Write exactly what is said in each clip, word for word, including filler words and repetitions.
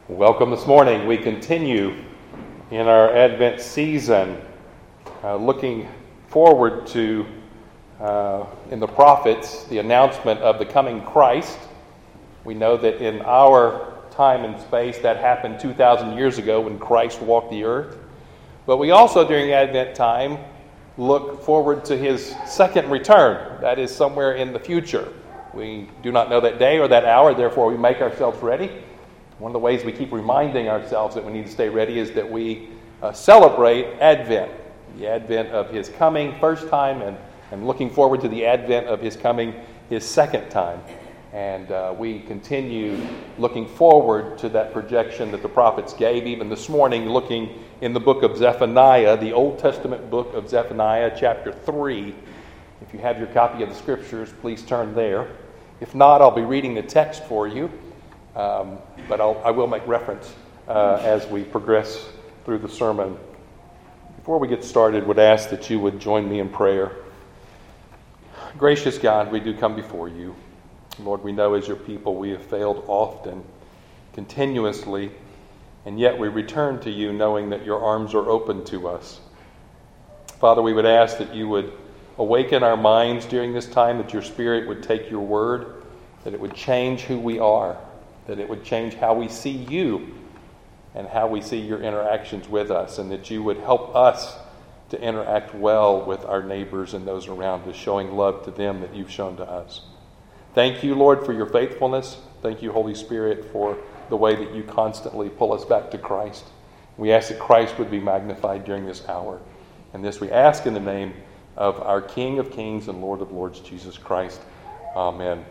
Welcome this morning. We continue in our Advent season, uh, looking forward to, uh, in the prophets, the announcement of the coming Christ. We know that in our time and space that happened two thousand years ago when Christ walked the earth. But we also, during Advent time, look forward to his second return. That is somewhere in the future. We do not know that day or that hour, therefore we make ourselves ready. One of the ways we keep reminding ourselves that we need to stay ready is that we uh, celebrate Advent, the advent of his coming first time, and, and looking forward to the advent of his coming his second time. And uh, we continue looking forward to that projection that the prophets gave, even this morning, looking in the book of Zephaniah, the Old Testament book of Zephaniah, chapter three. If you have your copy of the Scriptures, please turn there. If not, I'll be reading the text for you. Um, but I'll, I will make reference uh, as we progress through the sermon. Before we get started, would ask that you would join me in prayer. Gracious God, we do come before you. Lord, we know as your people we have failed often, continuously, and yet we return to you knowing that your arms are open to us. Father, we would ask that you would awaken our minds during this time, that your Spirit would take your word, that it would change who we are, that it would change how we see you and how we see your interactions with us, and that you would help us to interact well with our neighbors and those around us, showing love to them that you've shown to us. Thank you, Lord, for your faithfulness. Thank you, Holy Spirit, for the way that you constantly pull us back to Christ. We ask that Christ would be magnified during this hour. And this we ask in the name of our King of Kings and Lord of Lords, Jesus Christ. Amen.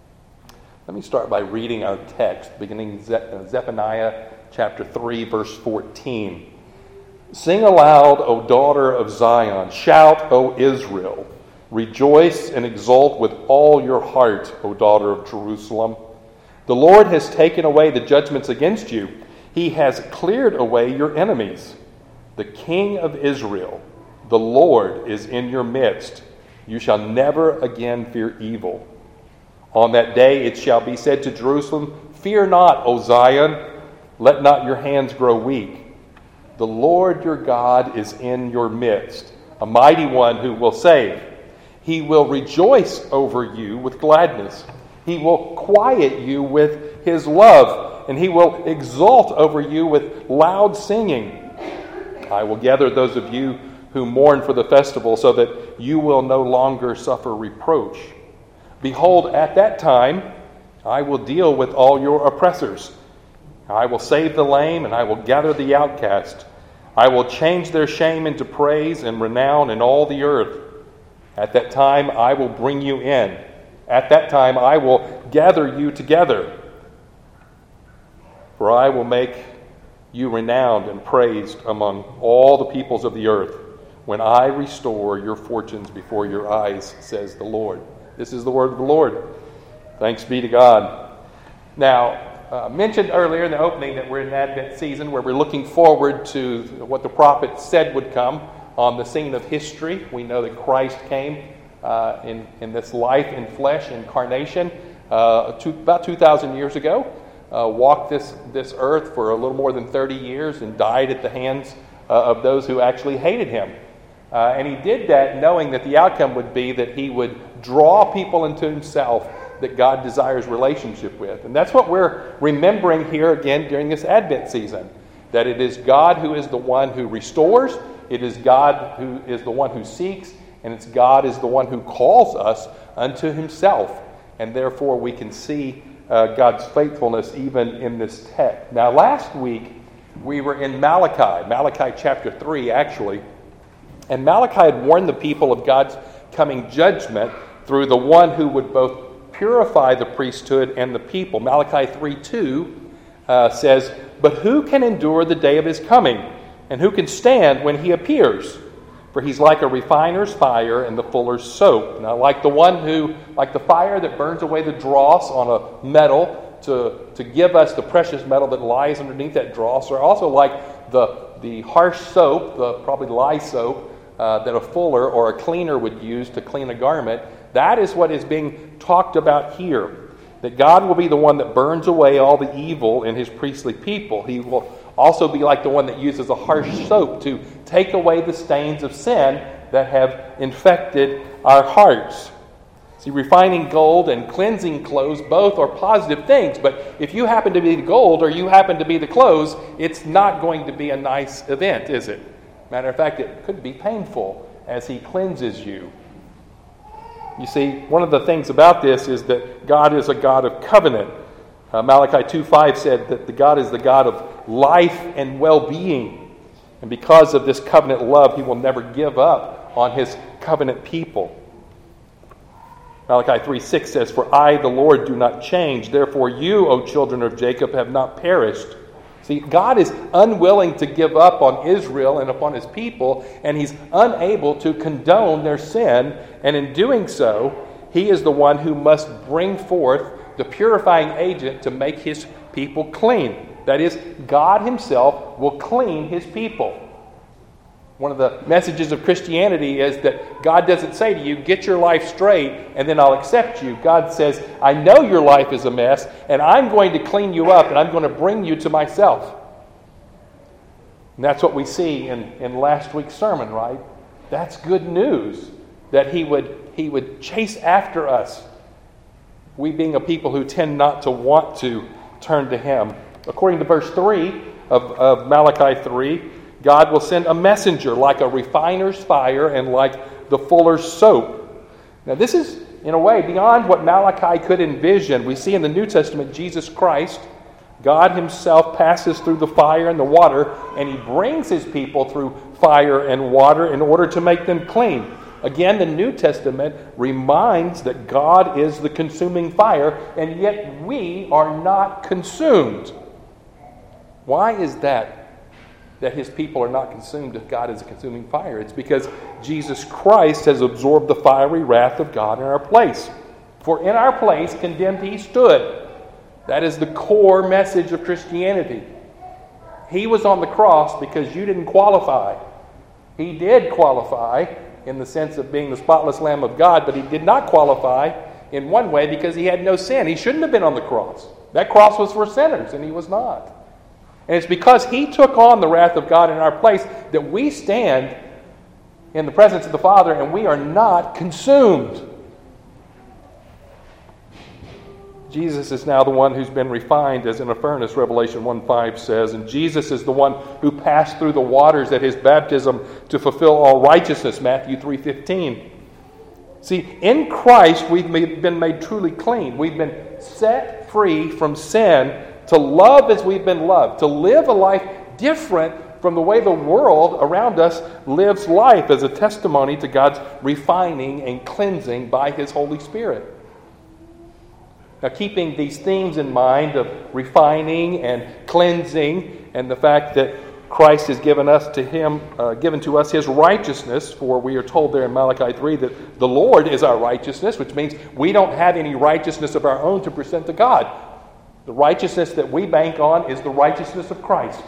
Let me start by reading our text, beginning Zephaniah chapter three, verse fourteen. Sing aloud, O daughter of Zion. Shout, O Israel. Rejoice and exult with all your heart, O daughter of Jerusalem. The Lord has taken away the judgments against you. He has cleared away your enemies. The King of Israel, the Lord, is in your midst. You shall never again fear evil. On that day it shall be said to Jerusalem, Fear not, O Zion, let not your hands grow weak. The Lord your God is in your midst, a mighty one who will save. He will rejoice over you with gladness. He will quiet you with his love, and he will exult over you with loud singing. I will gather those of you who mourn for the festival so that you will no longer suffer reproach. Behold, at that time, I will deal with all your oppressors. I will save the lame, and I will gather the outcast. I will change their shame into praise and renown in all the earth. At that time, I will bring you in. At that time, I will gather you together. For I will make you renowned and praised among all the peoples of the earth, when I restore your fortunes before your eyes, says the Lord. This is the word of the Lord. Thanks be to God. Now, uh, mentioned earlier in the opening that we're in an Advent season where we're looking forward to what the prophet said would come on the scene of history. We know that Christ came uh, in, in this life in flesh, incarnation, uh, two, about two thousand years ago, uh, walked this, this earth for a little more than thirty years and died at the hands uh, of those who actually hated him. Uh, and he did that knowing that the outcome would be that he would draw people into himself that God desires relationship with. And that's what we're remembering here again during this Advent season. That it is God who is the one who restores, it is God who is the one who seeks, and it's God is the one who calls us unto himself. And therefore we can see uh, God's faithfulness even in this text. Now last week we were in Malachi, Malachi chapter three actually. And Malachi had warned the people of God's coming judgment through the one who would both purify the priesthood and the people. Malachi three two uh, says, But who can endure the day of his coming? And who can stand when he appears? For he's like a refiner's fire and the fuller's soap. Now, like the one who, like the fire that burns away the dross on a metal to, to give us the precious metal that lies underneath that dross, or also like the, the harsh soap, the probably lye soap, Uh, that a fuller or a cleaner would use to clean a garment. That is what is being talked about here. that God will be the one that burns away all the evil in his priestly people. He will also be like the one that uses a harsh soap to take away the stains of sin that have infected our hearts. See, refining gold and cleansing clothes both are positive things, but if you happen to be the gold or you happen to be the clothes, it's not going to be a nice event, is it? Matter of fact, it could be painful as he cleanses you. You see, one of the things about this is that God is a God of covenant. Uh, Malachi two five said that the God is the God of life and well-being. And because of this covenant love, he will never give up on his covenant people. Malachi three six says, "For I, the Lord, do not change. Therefore you, O children of Jacob, have not perished." See, God is unwilling to give up on Israel and upon his people, and he's unable to condone their sin. And in doing so, he is the one who must bring forth the purifying agent to make his people clean. That is, God himself will clean his people. One of the messages of Christianity is that God doesn't say to you, get your life straight and then I'll accept you. God says, I know your life is a mess and I'm going to clean you up and I'm going to bring you to myself. And that's what we see in, in last week's sermon, right? That's good news, that he would, he would chase after us. We being a people who tend not to want to turn to him. According to verse three of, of Malachi three, God will send a messenger like a refiner's fire and like the fuller's soap. Now this is, in a way, beyond what Malachi could envision. We see in the New Testament Jesus Christ, God himself passes through the fire and the water, and he brings his people through fire and water in order to make them clean. Again, the New Testament reminds that God is the consuming fire, and yet we are not consumed. Why is that? That his people are not consumed if God is a consuming fire? It's because Jesus Christ has absorbed the fiery wrath of God in our place. For in our place condemned he stood. That is the core message of Christianity. He was on the cross because you didn't qualify. He did qualify in the sense of being the spotless Lamb of God, but he did not qualify in one way because he had no sin. He shouldn't have been on the cross. That cross was for sinners, and he was not. And it's because he took on the wrath of God in our place that we stand in the presence of the Father and we are not consumed. Jesus is now the one who's been refined as in a furnace, Revelation one five says. And Jesus is the one who passed through the waters at his baptism to fulfill all righteousness, Matthew three fifteen. See, in Christ we've been made truly clean. We've been set free from sin, to love as we've been loved, to live a life different from the way the world around us lives life, as a testimony to God's refining and cleansing by his Holy Spirit. Now, keeping these themes in mind of refining and cleansing, and the fact that Christ has given us to him, uh, given to us his righteousness, for we are told there in Malachi three that the Lord is our righteousness, which means we don't have any righteousness of our own to present to God. The righteousness that we bank on is the righteousness of Christ.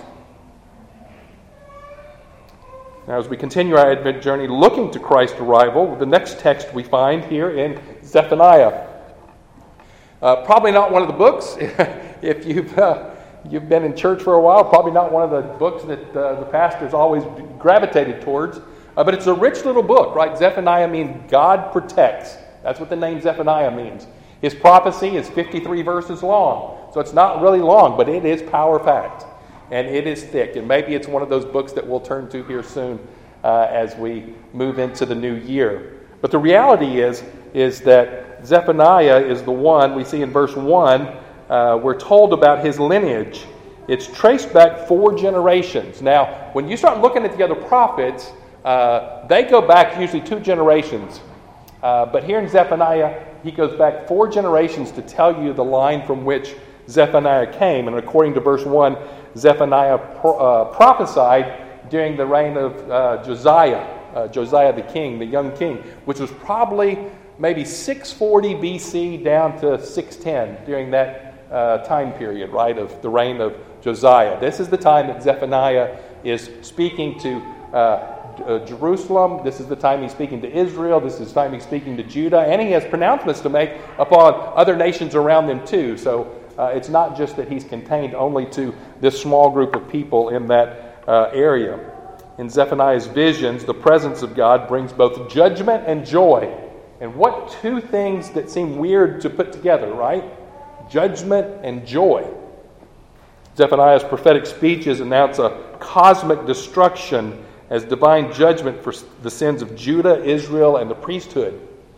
Now, as we continue our Advent journey looking to Christ's arrival, the next text we find here in Zephaniah. Uh, probably not one of the books, if you've uh, you've been in church for a while, probably not one of the books that uh, the pastor's always gravitated towards, uh, but it's a rich little book, right? Zephaniah means God protects. That's what the name Zephaniah means. His prophecy is fifty-three verses long, so it's not really long, but it is power-packed, and it is thick, and maybe it's one of those books that we'll turn to here soon uh, as we move into the new year. But the reality is, is that Zephaniah is the one, we see in verse one, uh, we're told about his lineage. It's traced back four generations. Now, when you start looking at the other prophets, uh, they go back usually two generations. Uh, but here in Zephaniah, he goes back four generations to tell you the line from which Zephaniah came. And according to verse one, Zephaniah pro- uh, prophesied during the reign of uh, Josiah, uh, Josiah the king, the young king, which was probably maybe six forty B C down to six ten during that uh, time period, right, of the reign of Josiah. This is the time that Zephaniah is speaking to uh, uh, Jerusalem. This is the time he's speaking to Israel. This is the time he's speaking to Judah. And he has pronouncements to make upon other nations around them too. So uh, it's not just that he's contained only to this small group of people in that uh, area. In Zephaniah's visions, the presence of God brings both judgment and joy. And what two things that seem weird to put together, right? Judgment and joy. Zephaniah's prophetic speeches announce a cosmic destruction as divine judgment for the sins of Judah, Israel, and the priesthood.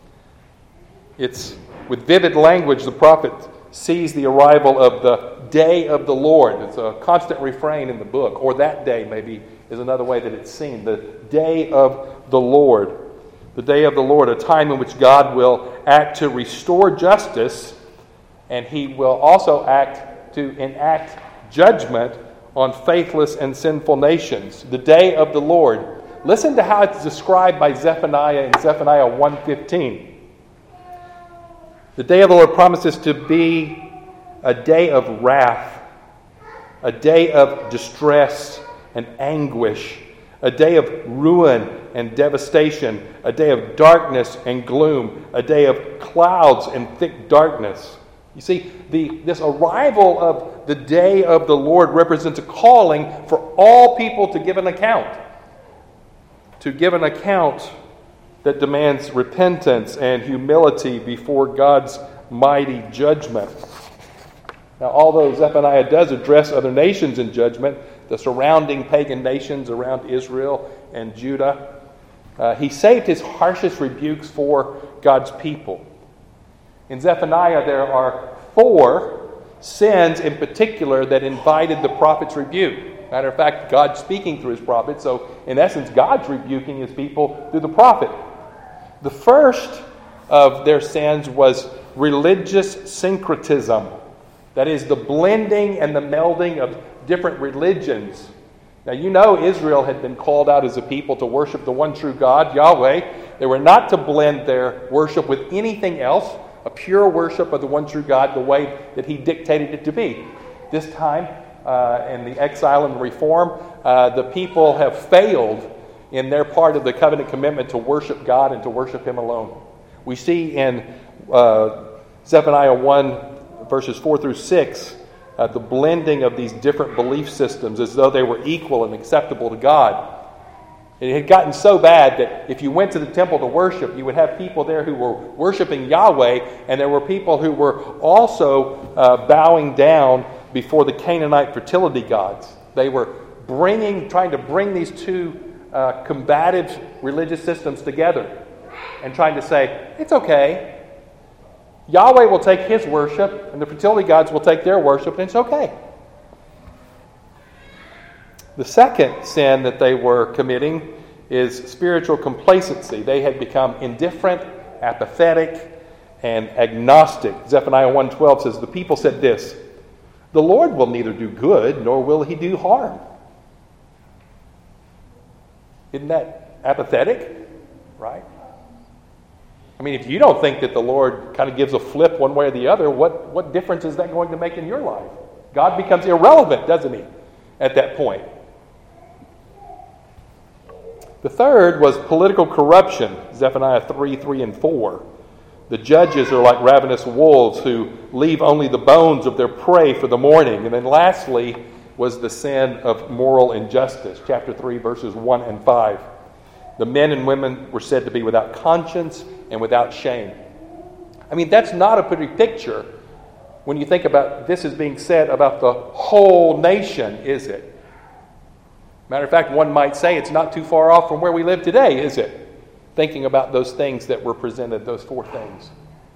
It's with vivid language the prophet sees the arrival of the day of the Lord. It's a constant refrain in the book, or that day maybe is another way that it's seen. The day of the Lord. The day of the Lord, a time in which God will act to restore justice, and he will also act to enact judgment on faithless and sinful nations. The day of the Lord. Listen to how it's described by Zephaniah in Zephaniah one fifteen. The day of the Lord promises to be a day of wrath, a day of distress and anguish, a day of ruin and devastation, a day of darkness and gloom, a day of clouds and thick darkness. You see, the, this arrival of the day of the Lord represents a calling for all people to give an account. To give an account that demands repentance and humility before God's mighty judgment. Now, although Zephaniah does address other nations in judgment, the surrounding pagan nations around Israel and Judah, uh, he saved his harshest rebukes for God's people. In Zephaniah, there are four sins in particular that invited the prophet's rebuke. Matter of fact, God's speaking through his prophet, so in essence, God's rebuking his people through the prophet. The first of their sins was religious syncretism. That is, the blending and the melding of different religions. Now, you know Israel had been called out as a people to worship the one true God, Yahweh. They were not to blend their worship with anything else, a pure worship of the one true God, the way that he dictated it to be. This time, uh, in the exile and the reform, uh, the people have failed in their part of the covenant commitment to worship God and to worship him alone. We see in uh, Zephaniah one, verses four through six, uh, the blending of these different belief systems as though they were equal and acceptable to God. It had gotten so bad that if you went to the temple to worship, you would have people there who were worshiping Yahweh, and there were people who were also uh, bowing down before the Canaanite fertility gods. They were bringing, trying to bring these two uh, combative religious systems together and trying to say, it's okay. Yahweh will take his worship, and the fertility gods will take their worship, and it's okay. The second sin that they were committing is spiritual complacency. They had become indifferent, apathetic, and agnostic. Zephaniah one twelve says, the people said this, the Lord will neither do good, nor will he do harm. Isn't that apathetic? Right? I mean, if you don't think that the Lord kind of gives a flip one way or the other, what, what difference is that going to make in your life? God becomes irrelevant, doesn't he, at that point? The third was political corruption, Zephaniah three, three, and four. The judges are like ravenous wolves who leave only the bones of their prey for the morning. And then lastly was the sin of moral injustice, chapter three, verses one and five. The men and women were said to be without conscience and without shame. I mean, that's not a pretty picture when you think about this is being said about the whole nation, is it? Matter of fact, one might say it's not too far off from where we live today, is it? Thinking about those things that were presented, those four things.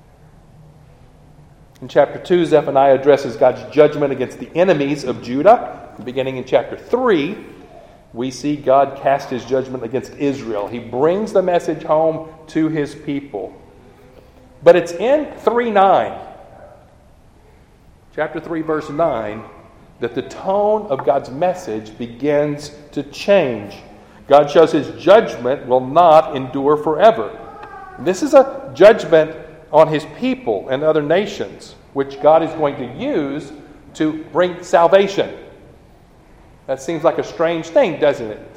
In chapter two, Zephaniah addresses God's judgment against the enemies of Judah. Beginning in chapter three, we see God cast his judgment against Israel. He brings the message home to his people. But it's in three nine, chapter three, verse nine, that the tone of God's message begins to change. God shows his judgment will not endure forever. This is a judgment on his people and other nations, which God is going to use to bring salvation. That seems like a strange thing, doesn't it? To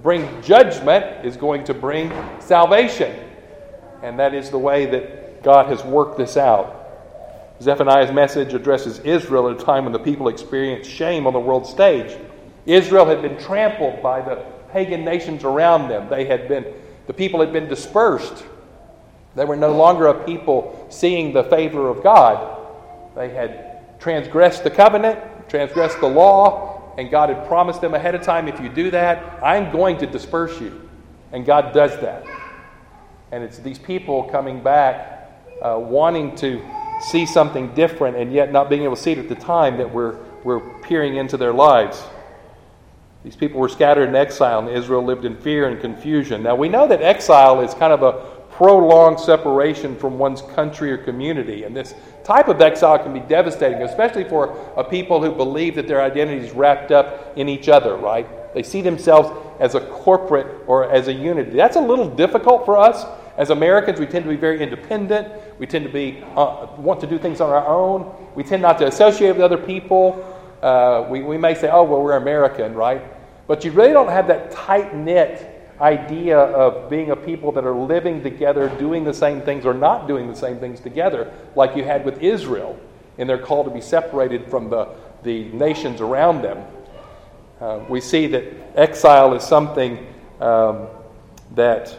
bring judgment is going to bring salvation. And that is the way that God has worked this out. Zephaniah's message addresses Israel at a time when the people experienced shame on the world stage. Israel had been trampled by the pagan nations around them. They had been, the people had been dispersed. They were no longer a people seeing the favor of God. They had transgressed the covenant, transgressed the law, and God had promised them ahead of time, if you do that, I'm going to disperse you. And God does that. And it's these people coming back, uh, wanting to see something different, and yet not being able to see it at the time that we're, we're peering into their lives. These people were scattered in exile, and Israel lived in fear and confusion. Now, we know that exile is kind of a prolonged separation from one's country or community. And this type of exile can be devastating, especially for a people who believe that their identity is wrapped up in each other, right? They see themselves as a corporate or as a unity. That's a little difficult for us. As Americans, we tend to be very independent. We tend to be uh, want to do things on our own. We tend not to associate with other people. Uh, we, we may say, oh, well, we're American, right? But you really don't have that tight-knit idea of being a people that are living together, doing the same things or not doing the same things together, like you had with Israel in their call to be separated from the, the nations around them. Uh, we see that exile is something um, that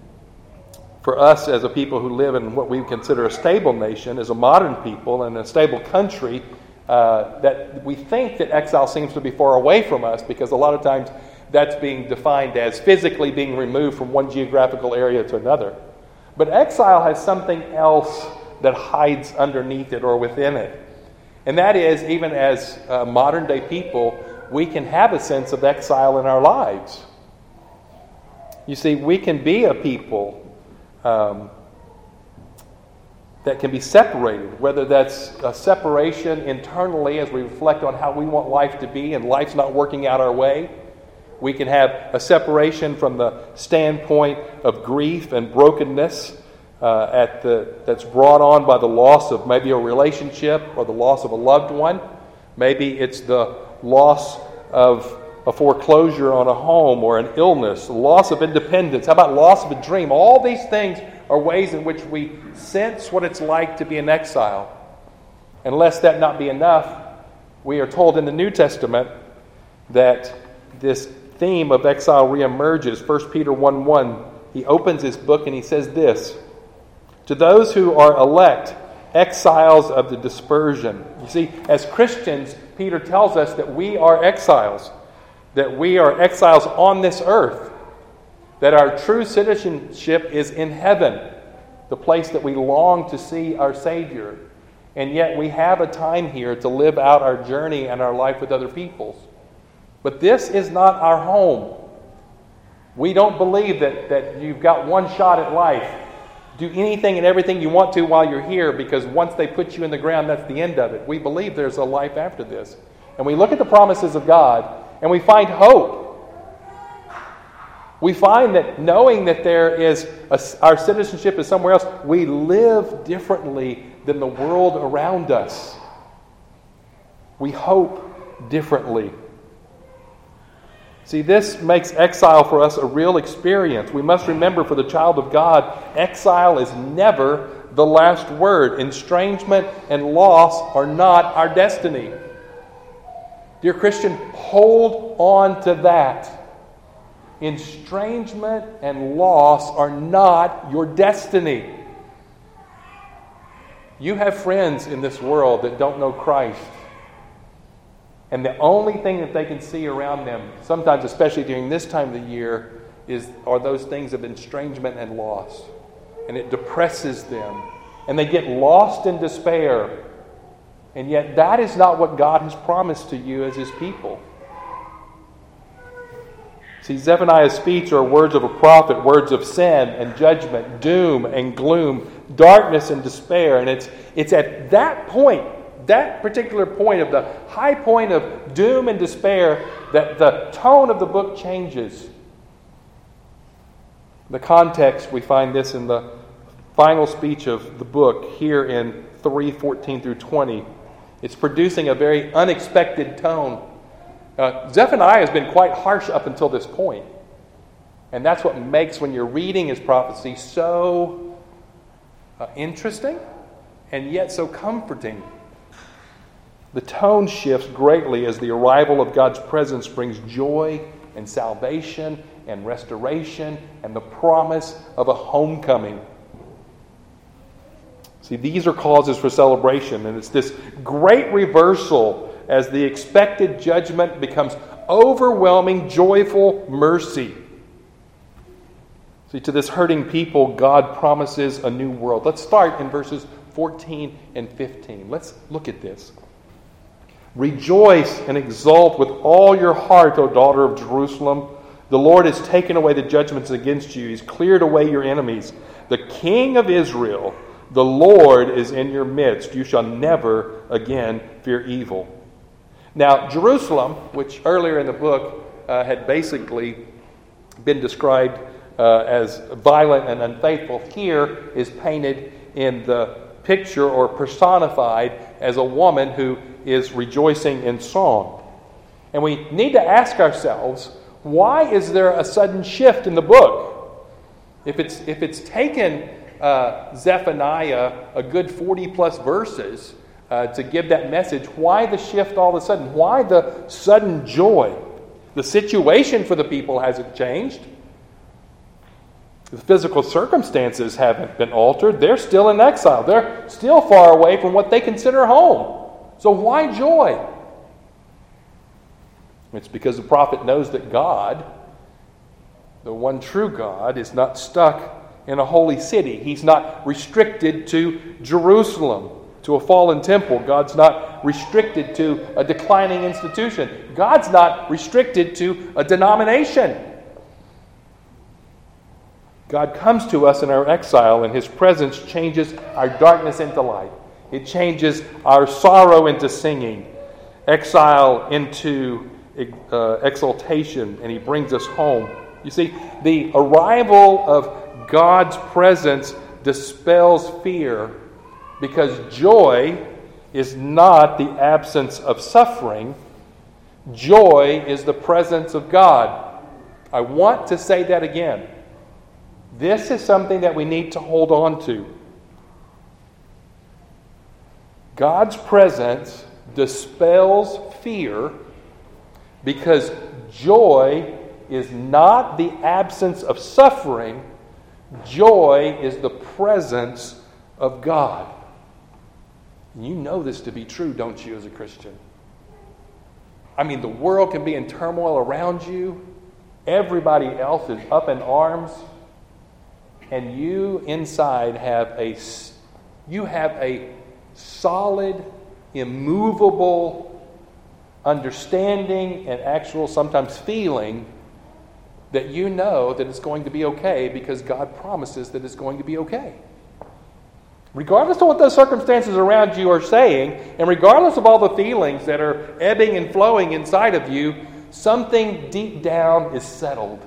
for us as a people who live in what we consider a stable nation, as a modern people and a stable country, uh, that we think that exile seems to be far away from us, because a lot of times that's being defined as physically being removed from one geographical area to another. But exile has something else that hides underneath it or within it. And that is, even as uh, modern day people, we can have a sense of exile in our lives. You see, we can be a people um, that can be separated, whether that's a separation internally as we reflect on how we want life to be and life's not working out our way. We can have a separation from the standpoint of grief and brokenness uh, at the that's brought on by the loss of maybe a relationship or the loss of a loved one. Maybe it's the loss of a foreclosure on a home or an illness, loss of independence. How about loss of a dream? All these things are ways in which we sense what it's like to be in exile. And lest that not be enough, we are told in the New Testament that this theme of exile reemerges. First Peter one one, he opens his book and he says this: to those who are elect, exiles of the dispersion. You see, as Christians, Peter tells us that we are exiles, that we are exiles on this earth, that our true citizenship is in heaven, the place that we long to see our Savior. And yet we have a time here to live out our journey and our life with other peoples. But this is not our home. We don't believe that, that you've got one shot at life. Do anything and everything you want to while you're here, because once they put you in the ground, that's the end of it. We believe there's a life after this. And we look at the promises of God and we find hope. We find that knowing that there is a, our citizenship is somewhere else, we live differently than the world around us. We hope differently. See, this makes exile for us a real experience. We must remember, for the child of God, exile is never the last word. Estrangement and loss are not our destiny. Dear Christian, hold on to that. Estrangement and loss are not your destiny. You have friends in this world that don't know Christ. And the only thing that they can see around them, sometimes especially during this time of the year, is are those things of estrangement and loss. And it depresses them. And they get lost in despair. And yet that is not what God has promised to you as His people. See, Zephaniah's speech are words of a prophet, words of sin and judgment, doom and gloom, darkness and despair. And it's it's at that point, that particular point of the high point of doom and despair, that the tone of the book changes. The context, we find this in the final speech of the book here in three fourteen through twenty. It's producing a very unexpected tone. Uh, Zephaniah has been quite harsh up until this point. And that's what makes, when you're reading his prophecy, so uh, interesting and yet so comforting. The tone shifts greatly as the arrival of God's presence brings joy and salvation and restoration and the promise of a homecoming. See, these are causes for celebration, and it's this great reversal as the expected judgment becomes overwhelming, joyful mercy. See, to this hurting people, God promises a new world. Let's start in verses fourteen and fifteen. Let's look at this. Rejoice and exult with all your heart, O daughter of Jerusalem. The Lord has taken away the judgments against you. He's cleared away your enemies. The King of Israel, the Lord, is in your midst. You shall never again fear evil. Now, Jerusalem, which earlier in the book uh, had basically been described uh, as violent and unfaithful, here is painted in the picture or personified as a woman who is rejoicing in song. And we need to ask ourselves, why is there a sudden shift in the book? If it's if it's taken uh, Zephaniah a good forty plus verses uh, to give that message, why the shift all of a sudden? Why the sudden joy? The situation for the people hasn't changed. The physical circumstances haven't been altered. They're still in exile. They're still far away from what they consider home. So why joy? It's because the prophet knows that God, the one true God, is not stuck in a holy city. He's not restricted to Jerusalem, to a fallen temple. God's not restricted to a declining institution. God's not restricted to a denomination. God comes to us in our exile, and his presence changes our darkness into light. It changes our sorrow into singing, exile into uh, exaltation, and he brings us home. You see, the arrival of God's presence dispels fear, because joy is not the absence of suffering. Joy is the presence of God. I want to say that again. This is something that we need to hold on to. God's presence dispels fear because joy is not the absence of suffering. Joy is the presence of God. You know this to be true, don't you, as a Christian? I mean, the world can be in turmoil around you. Everybody else is up in arms. And you inside have a, you have a solid, immovable understanding and actual sometimes feeling that you know that it's going to be okay because God promises that it's going to be okay. Regardless of what those circumstances around you are saying, and regardless of all the feelings that are ebbing and flowing inside of you, something deep down is settled.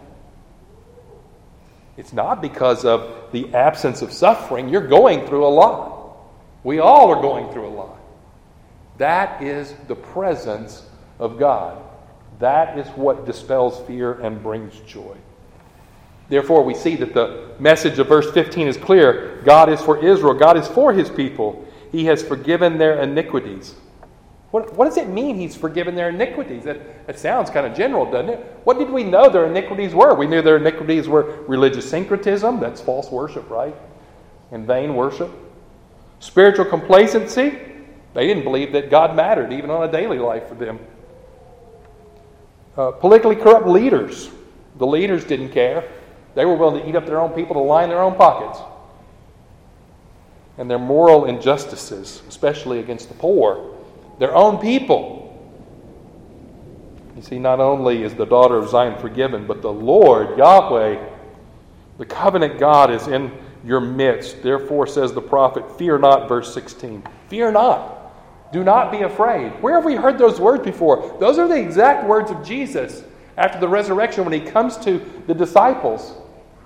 It's not because of the absence of suffering. You're going through a lot. We all are going through a lot. That is the presence of God. That is what dispels fear and brings joy. Therefore, we see that the message of verse fifteen is clear. God is for Israel. God is for his people. He has forgiven their iniquities. What, what does it mean he's forgiven their iniquities? That, that sounds kind of general, doesn't it? What did we know their iniquities were? We knew their iniquities were religious syncretism. That's false worship, right? And vain worship. Spiritual complacency. They didn't believe that God mattered, even on a daily life for them. Uh, politically corrupt leaders. The leaders didn't care. They were willing to eat up their own people to line their own pockets. And their moral injustices, especially against the poor. Their own people. You see, not only is the daughter of Zion forgiven, but the Lord, Yahweh, the covenant God, is in your midst. Therefore, says the prophet, fear not, verse sixteen. Fear not. Do not be afraid. Where have we heard those words before? Those are the exact words of Jesus after the resurrection when he comes to the disciples.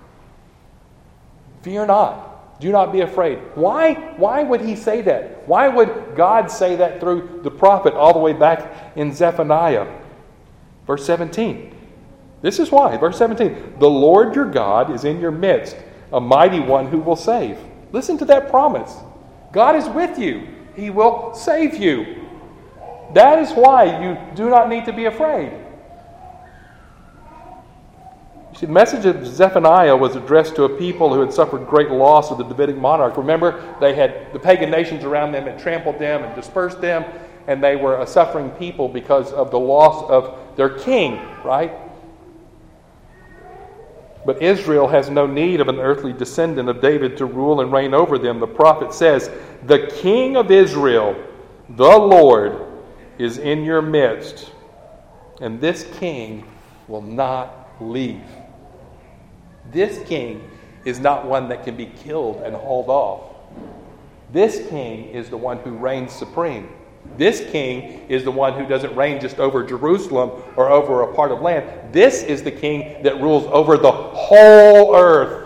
Fear not. Do not be afraid. Why? Why would he say that? Why would God say that through the prophet all the way back in Zephaniah? Verse seventeen. This is why. Verse seventeen. The Lord your God is in your midst, a mighty one who will save. Listen to that promise. God is with you. He will save you. That is why you do not need to be afraid. You see, the message of Zephaniah was addressed to a people who had suffered great loss of the Davidic monarch. Remember, they had the pagan nations around them had trampled them and dispersed them, and they were a suffering people because of the loss of their king, right? But Israel has no need of an earthly descendant of David to rule and reign over them. The prophet says, the King of Israel, the Lord, is in your midst, and this king will not leave. This king is not one that can be killed and hauled off. This king is the one who reigns supreme. This king is the one who doesn't reign just over Jerusalem or over a part of land. This is the king that rules over the whole earth.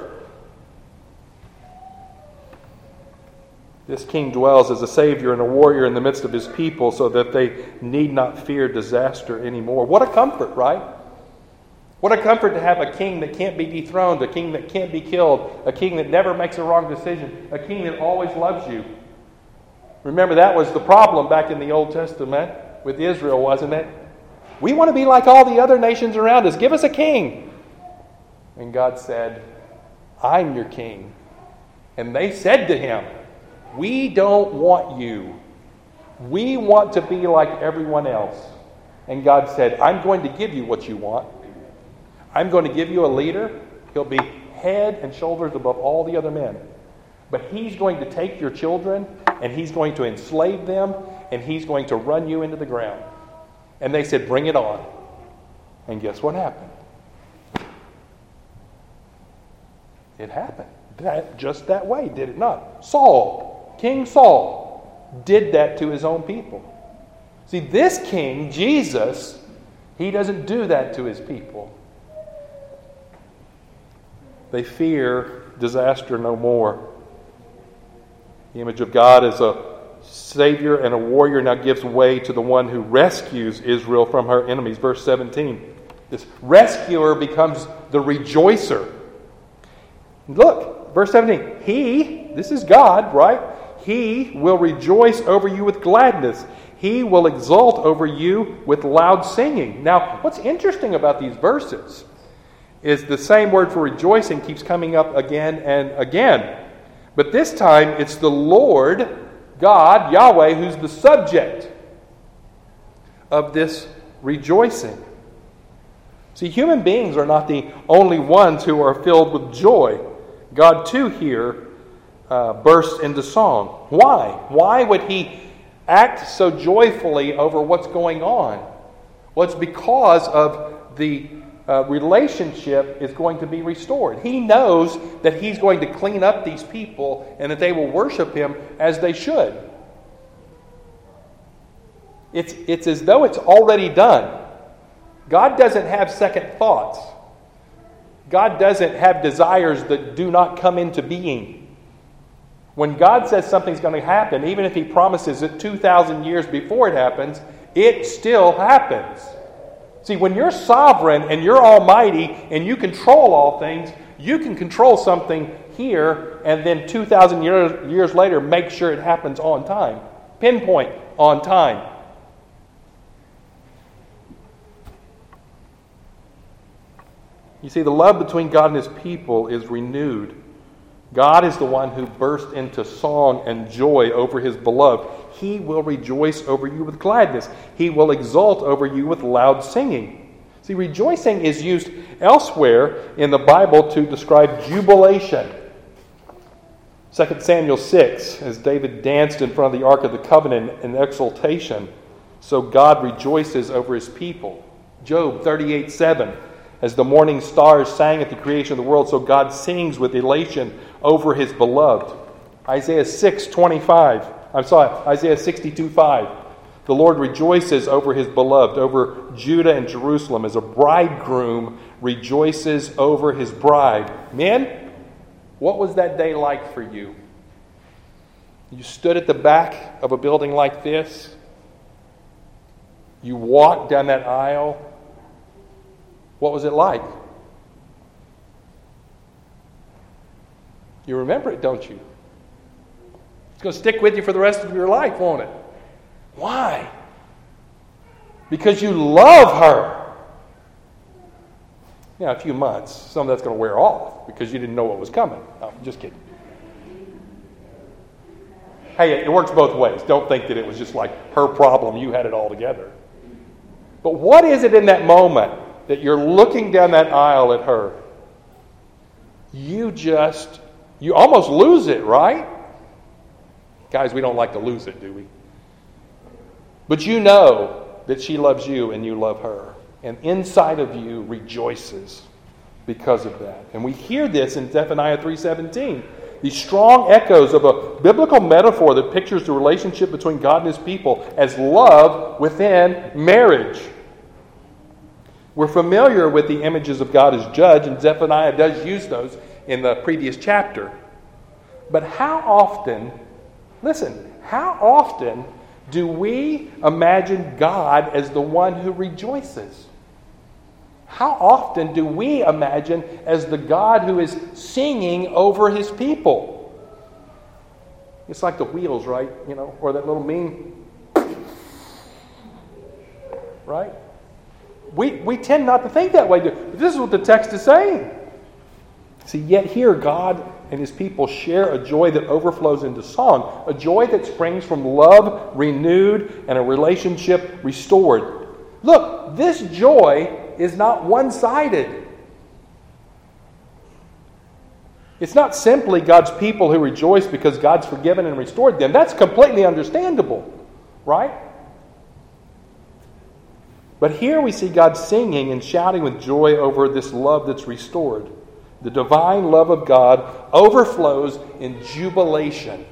This king dwells as a savior and a warrior in the midst of his people so that they need not fear disaster anymore. What a comfort, right? What a comfort to have a king that can't be dethroned, a king that can't be killed, a king that never makes a wrong decision, a king that always loves you. Remember, that was the problem back in the Old Testament with Israel, wasn't it? We want to be like all the other nations around us. Give us a king. And God said, I'm your king. And they said to him, we don't want you. We want to be like everyone else. And God said, I'm going to give you what you want. I'm going to give you a leader. He'll be head and shoulders above all the other men. But he's going to take your children and he's going to enslave them and he's going to run you into the ground. And they said, bring it on. And guess what happened? It happened. That just that way, did it not? Saul, King Saul, did that to his own people. See, this king, Jesus, he doesn't do that to his people. They fear disaster no more. The image of God as a savior and a warrior now gives way to the one who rescues Israel from her enemies. Verse seventeen. This rescuer becomes the rejoicer. Look, verse seventeen. He, this is God, right? He will rejoice over you with gladness. He will exult over you with loud singing. Now, what's interesting about these verses is the same word for rejoicing keeps coming up again and again. But this time, it's the Lord, God, Yahweh, who's the subject of this rejoicing. See, human beings are not the only ones who are filled with joy. God, too, here uh, bursts into song. Why? Why would he act so joyfully over what's going on? Well, it's because of the Uh, relationship is going to be restored. He knows that he's going to clean up these people and that they will worship him as they should. It's, it's as though it's already done. God doesn't have second thoughts. God doesn't have desires that do not come into being. When God says something's going to happen, even if he promises it two thousand years before it happens, it still happens. See, when you're sovereign and you're almighty and you control all things, you can control something here and then two thousand years, years later make sure it happens on time. Pinpoint on time. You see, the love between God and his people is renewed. God is the one who burst into song and joy over his beloved. He will rejoice over you with gladness. He will exult over you with loud singing. See, rejoicing is used elsewhere in the Bible to describe jubilation. Second Samuel six, as David danced in front of the Ark of the Covenant in exultation, so God rejoices over his people. Job thirty-eight seven, as the morning stars sang at the creation of the world, so God sings with elation over his beloved. Isaiah six twenty-five. I'm sorry, Isaiah sixty-two five. The Lord rejoices over his beloved, over Judah and Jerusalem, as a bridegroom rejoices over his bride. Men, what was that day like for you? You stood at the back of a building like this. You walked down that aisle. What was it like? You remember it, don't you? It's going to stick with you for the rest of your life, won't it? Why? Because you love her. Now, a few months, some of that's going to wear off because you didn't know what was coming. No, just kidding. Hey, it works both ways. Don't think that it was just like her problem, you had it all together. But what is it in that moment that you're looking down that aisle at her? You just, you almost lose it, right? Guys, we don't like to lose it, do we? But you know that she loves you and you love her. And inside of you rejoices because of that. And we hear this in Zephaniah three seventeen. These strong echoes of a biblical metaphor that pictures the relationship between God and His people as love within marriage. We're familiar with the images of God as judge, and Zephaniah does use those in the previous chapter. But how often, listen, how often do we imagine God as the one who rejoices? How often do we imagine as the God who is singing over His people? It's like the wheels, right? You know, or that little meme. Right? We, we tend not to think that way. This is what the text is saying. See, yet here God and His people share a joy that overflows into song. A joy that springs from love renewed and a relationship restored. Look, this joy is not one-sided. It's not simply God's people who rejoice because God's forgiven and restored them. That's completely understandable, right? But here we see God singing and shouting with joy over this love that's restored. The divine love of God overflows in jubilation.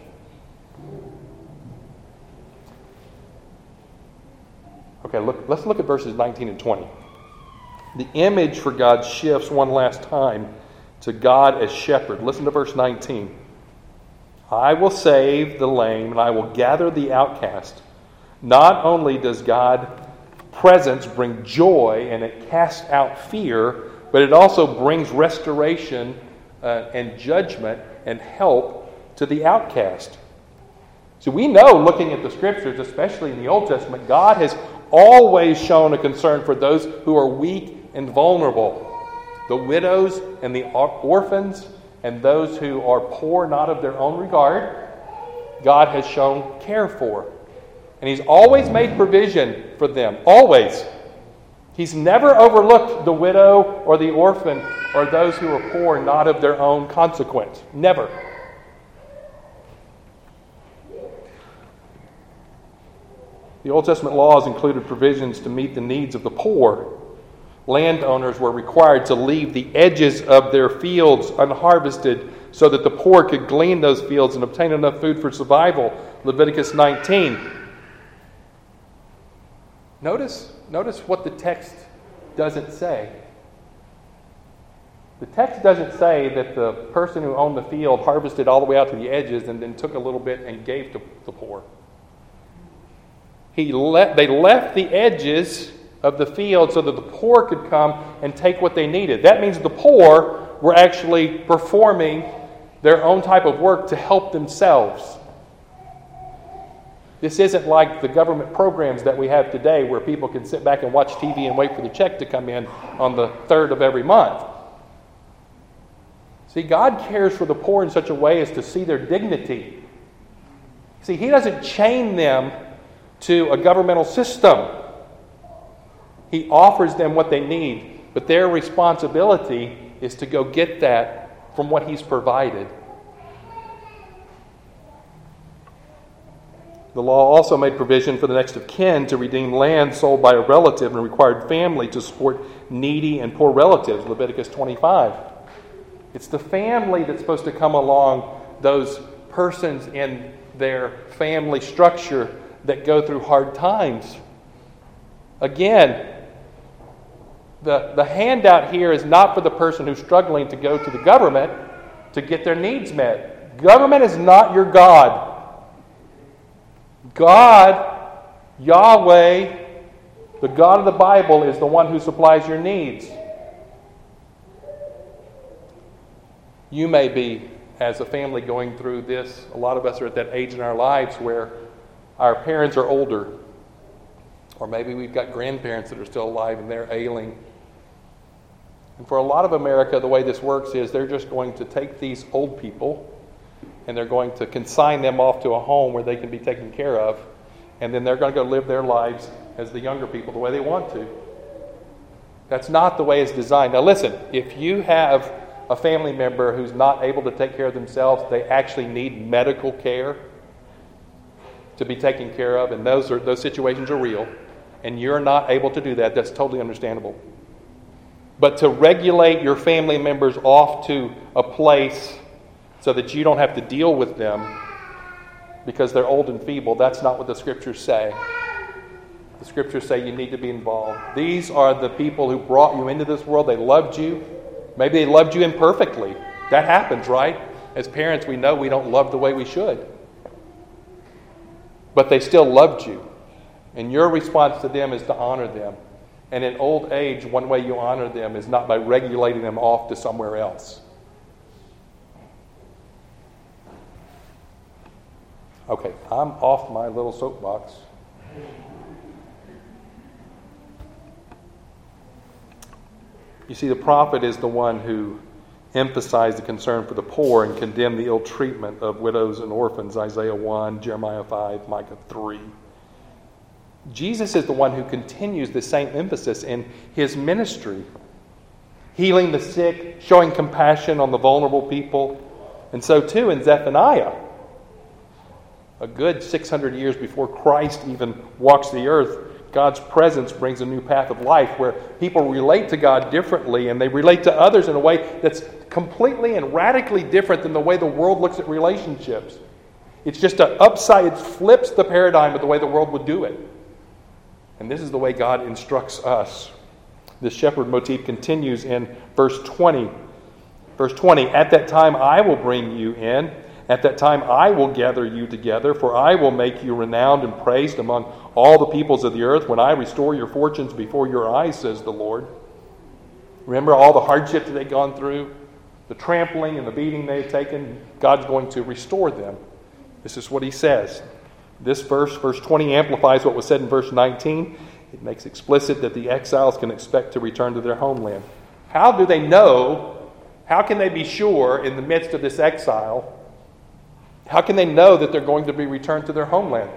Okay, look, let's look at verses nineteen and twenty. The image for God shifts one last time to God as shepherd. Listen to verse nineteen. I will save the lame and I will gather the outcast. Not only does God's presence bring joy and it casts out fear, but it also brings restoration uh, and judgment and help to the outcast. So we know, looking at the Scriptures, especially in the Old Testament, God has always shown a concern for those who are weak and vulnerable. The widows and the orphans and those who are poor, not of their own regard, God has shown care for. And He's always made provision for them. Always. He's never overlooked the widow or the orphan or those who are poor, not of their own consequence. Never. The Old Testament laws included provisions to meet the needs of the poor. Landowners were required to leave the edges of their fields unharvested so that the poor could glean those fields and obtain enough food for survival. Leviticus nineteen. Notice, notice what the text doesn't say. The text doesn't say that the person who owned the field harvested all the way out to the edges and then took a little bit and gave to the poor. He le- they left the edges of the field so that the poor could come and take what they needed. That means the poor were actually performing their own type of work to help themselves. This isn't like the government programs that we have today where people can sit back and watch T V and wait for the check to come in on the third of every month. See, God cares for the poor in such a way as to see their dignity. See, He doesn't chain them to a governmental system. He offers them what they need, but their responsibility is to go get that from what He's provided. The law also made provision for the next of kin to redeem land sold by a relative and required family to support needy and poor relatives, Leviticus twenty-five. It's the family that's supposed to come along, those persons in their family structure that go through hard times. Again, the, the handout here is not for the person who's struggling to go to the government to get their needs met. Government is not your God. God, Yahweh, the God of the Bible, is the one who supplies your needs. You may be, as a family, going through this. A lot of us are at that age in our lives where our parents are older. Or maybe we've got grandparents that are still alive and they're ailing. And for a lot of America, the way this works is they're just going to take these old people and they're going to consign them off to a home where they can be taken care of. And then they're going to go live their lives as the younger people the way they want to. That's not the way it's designed. Now listen, if you have a family member who's not able to take care of themselves, they actually need medical care to be taken care of, and those are those situations are real, and you're not able to do that, that's totally understandable. But to regulate your family members off to a place so that you don't have to deal with them because they're old and feeble, that's not what the Scriptures say. The Scriptures say you need to be involved. These are the people who brought you into this world. They loved you. Maybe they loved you imperfectly. That happens, right? As parents, we know we don't love the way we should. But they still loved you. And your response to them is to honor them. And in old age, one way you honor them is not by regulating them off to somewhere else. Okay, I'm off my little soapbox. You see, the prophet is the one who emphasized the concern for the poor and condemned the ill treatment of widows and orphans, Isaiah one, Jeremiah five, Micah three. Jesus is the one who continues the same emphasis in his ministry, healing the sick, showing compassion on the vulnerable people. And so too in Zephaniah, a good six hundred years before Christ even walks the earth, God's presence brings a new path of life where people relate to God differently, and they relate to others in a way that's completely and radically different than the way the world looks at relationships. It's just an upside, it flips the paradigm of the way the world would do it. And this is the way God instructs us. This shepherd motif continues in verse twenty. Verse twenty, at that time I will bring you in. At that time I will gather you together, for I will make you renowned and praised among all the peoples of the earth when I restore your fortunes before your eyes, says the Lord. Remember all the hardship that they'd gone through, the trampling and the beating they had taken? God's going to restore them. This is what he says. This verse, verse twenty, amplifies what was said in verse nineteen. It makes explicit that the exiles can expect to return to their homeland. How do they know? How can they be sure in the midst of this exile? How can they know that they're going to be returned to their homeland?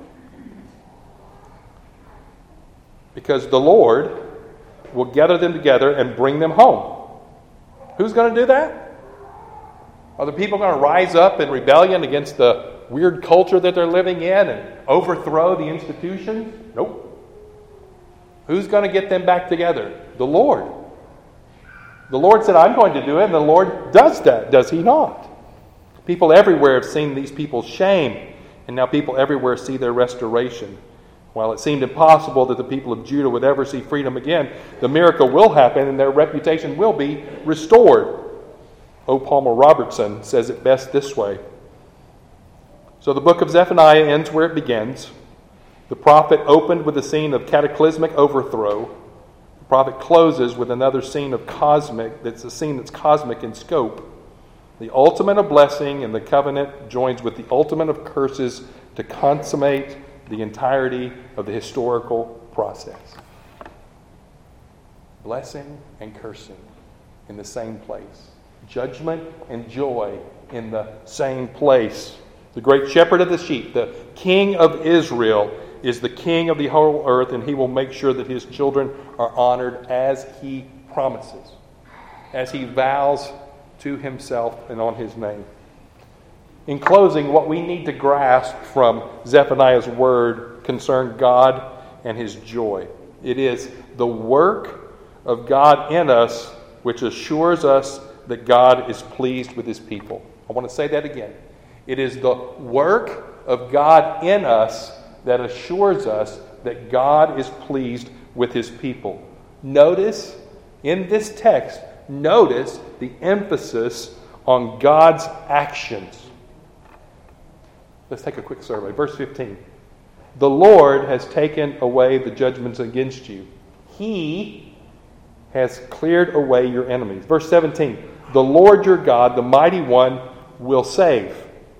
Because the Lord will gather them together and bring them home. Who's going to do that? Are the people going to rise up in rebellion against the weird culture that they're living in and overthrow the institutions? Nope. Who's going to get them back together? The Lord. The Lord said, I'm going to do it, and the Lord does that, does he not? People everywhere have seen these people's shame, and now people everywhere see their restoration. While it seemed impossible that the people of Judah would ever see freedom again, the miracle will happen and their reputation will be restored. O. Palmer Robertson says it best this way. So the book of Zephaniah ends where it begins. The prophet opened with a scene of cataclysmic overthrow. The prophet closes with another scene of cosmic, that's a scene that's cosmic in scope. The ultimate of blessing in the covenant joins with the ultimate of curses to consummate the entirety of the historical process. Blessing and cursing in the same place. Judgment and joy in the same place. The great shepherd of the sheep, the king of Israel, is the king of the whole earth, and he will make sure that his children are honored as he promises, as he vows to himself and on his name. In closing, what we need to grasp from Zephaniah's word concern God and his joy. It is the work of God in us which assures us that God is pleased with his people. I want to say that again. It is the work of God in us that assures us that God is pleased with his people. Notice in this text, notice the emphasis on God's actions. Let's take a quick survey. Verse fifteen. The Lord has taken away the judgments against you. He has cleared away your enemies. Verse seventeen. The Lord your God, the mighty one, will save.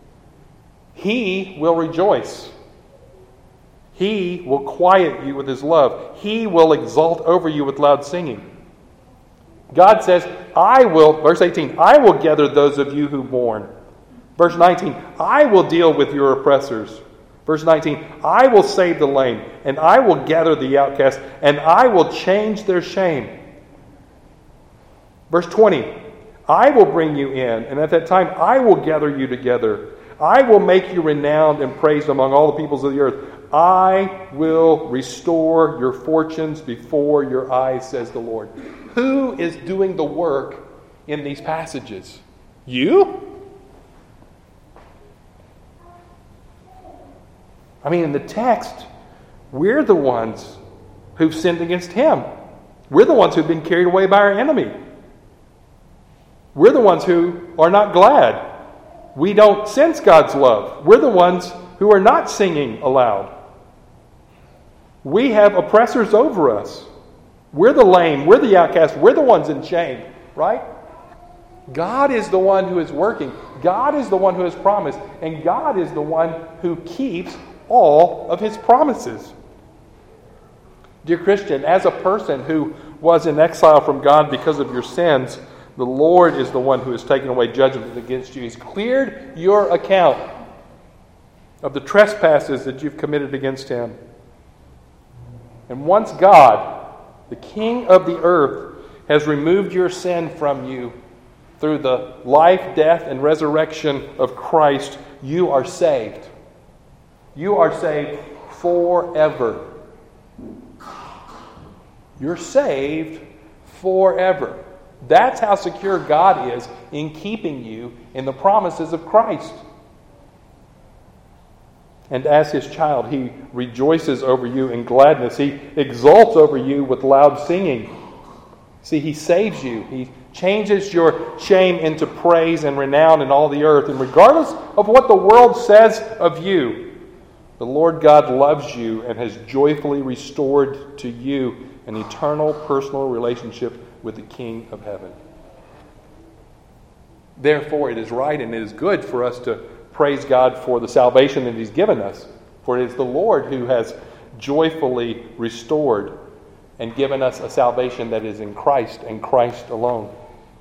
He will rejoice. He will quiet you with his love. He will exult over you with loud singing. God says, I will, verse eighteen, I will gather those of you who mourn. Verse nineteen, I will deal with your oppressors. Verse nineteen, I will save the lame, and I will gather the outcast, and I will change their shame. Verse twenty, I will bring you in, and at that time I will gather you together. I will make you renowned and praised among all the peoples of the earth. I will restore your fortunes before your eyes, says the Lord. Who is doing the work in these passages? You? I mean, in the text, we're the ones who've sinned against him. We're the ones who've been carried away by our enemy. We're the ones who are not glad. We don't sense God's love. We're the ones who are not singing aloud. We have oppressors over us. We're the lame. We're the outcast. We're the ones in shame, right? God is the one who is working. God is the one who has promised. And God is the one who keeps all of his promises. Dear Christian, as a person who was in exile from God because of your sins, the Lord is the one who has taken away judgment against you. He's cleared your account of the trespasses that you've committed against him. And once God, the King of the earth, has removed your sin from you through the life, death, and resurrection of Christ, you are saved. You are saved forever. You're saved forever. That's how secure God is in keeping you in the promises of Christ. And as his child, he rejoices over you in gladness. He exults over you with loud singing. See, he saves you. He changes your shame into praise and renown in all the earth. And regardless of what the world says of you, the Lord God loves you and has joyfully restored to you an eternal personal relationship with the King of heaven. Therefore, it is right and it is good for us to praise God for the salvation that he's given us. For it is the Lord who has joyfully restored and given us a salvation that is in Christ and Christ alone.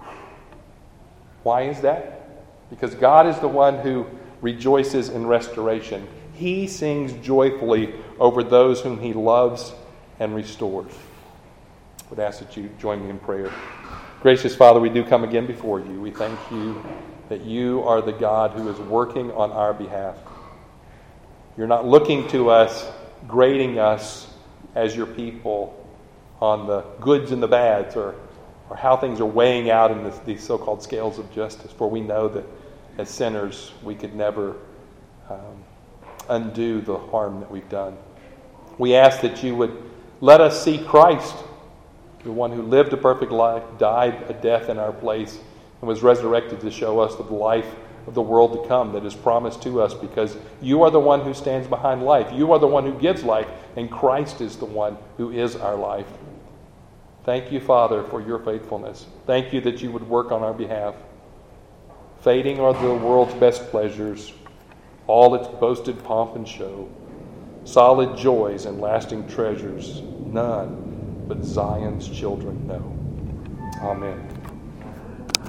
Why is that? Because God is the one who rejoices in restoration. He sings joyfully over those whom he loves and restores. I would ask that you join me in prayer. Gracious Father, we do come again before you. We thank you that you are the God who is working on our behalf. You're not looking to us, grading us as your people on the goods and the bads, or, or how things are weighing out in this, these so-called scales of justice. For we know that as sinners, we could never um, undo the harm that we've done. We ask that you would let us see Christ, the one who lived a perfect life, died a death in our place, and was resurrected to show us the life of the world to come that is promised to us, because you are the one who stands behind life. You are the one who gives life, and Christ is the one who is our life. Thank you, Father, for your faithfulness. Thank you that you would work on our behalf. Fading are the world's best pleasures, all its boasted pomp and show. Solid joys and lasting treasures, none but Zion's children know. Amen.